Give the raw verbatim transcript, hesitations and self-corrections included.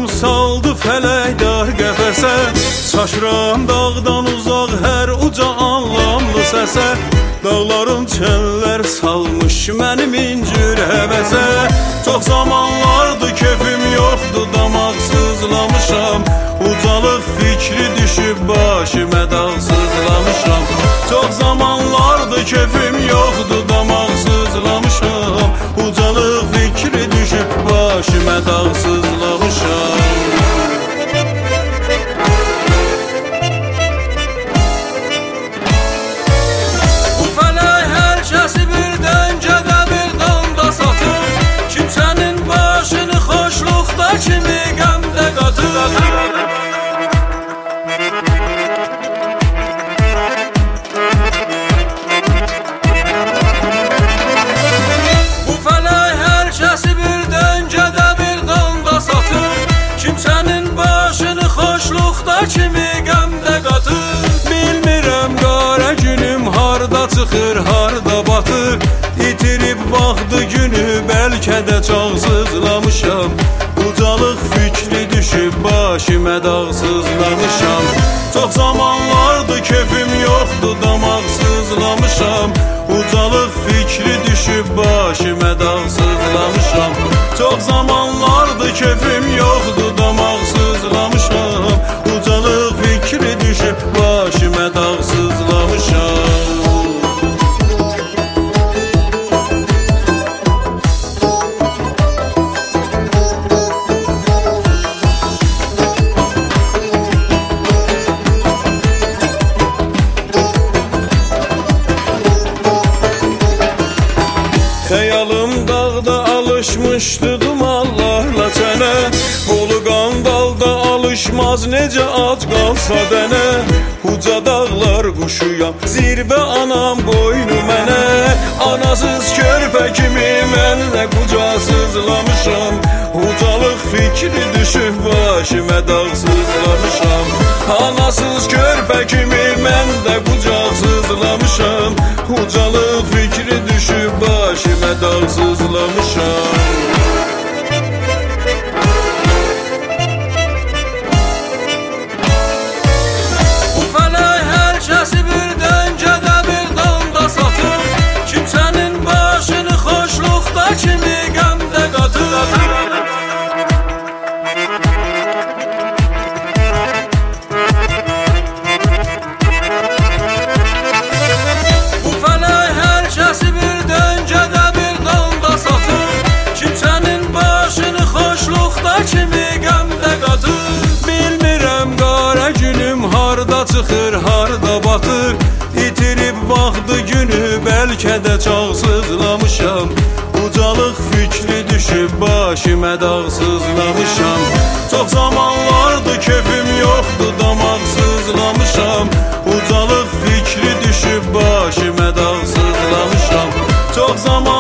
saldı fələk dar qəfəsə, çaşıram dağdan uzaq hər uca anlamlı səsə. Dağlarım çəllər salmış mənim incir həvəsə. Çox zamanlardı kefim yoxdu, damaqsızlamışam. Ucalıq fikri düşüb başımə dağsızlamışam. Çox zamanlardı kefim yoxdu, damaqsızlamışam. Ucalıq fikri düşüb başımə dağsızlamışam. Kimi qəmdə qatır. Bu fələk hər kəsi bir döngədə bir danda satır. Kimsənin başını xoşluqda kimi qəmdə qatır. Bilmirəm qara günüm harda çıxır, harda batır. İtirib vaxtı günü bəlkə də çağsızlamışam. Ucalıq fikri düşüb başımə dağsızlamışam. Çox zamanlardı kefim yoxdu, damaqsızlamışam. Ucalıq fikri düşüb başımə dağsızlamışam. Çox zamanlardı kefim yoxdu, damaqsızlamışam. Ucalıq fikri düşüb başımə dağsızlamışam. Xəyalım dağda alışmışdı dumanlarla çənə. Bolu qandalda alışmaz necə ac qalsa dənə. Uca dağlar quşuyam, zirvə anam qoynu mənə. Anasız körpə kimi mən də qucaqsızlamışam. Ucalıq fikri düşüb başımə dağsızlamışam. Anasız körpə kimi mən də qucaqsızlamışam. Ucalıq fikri düşüb başımə dağsızlamışam. Bu fələk hər kəsi bir döngədə bir danda satır. Kimsənin başını xoşluqda kimi qəmdə qatır. Kimi qəmdə qatır. Bilmirəm qara günüm harda çıxır, harda batır. İtirib vaxtı günü bəlkə də çağsızlamışam. Ucalıq fikri düşüb başımə dağsızlamışam. Çox zamanlardı kefim yoxdu, damaqsızlamışam. Ucalıq fikri düşüb başımə dağsızlamışam. Çox zaman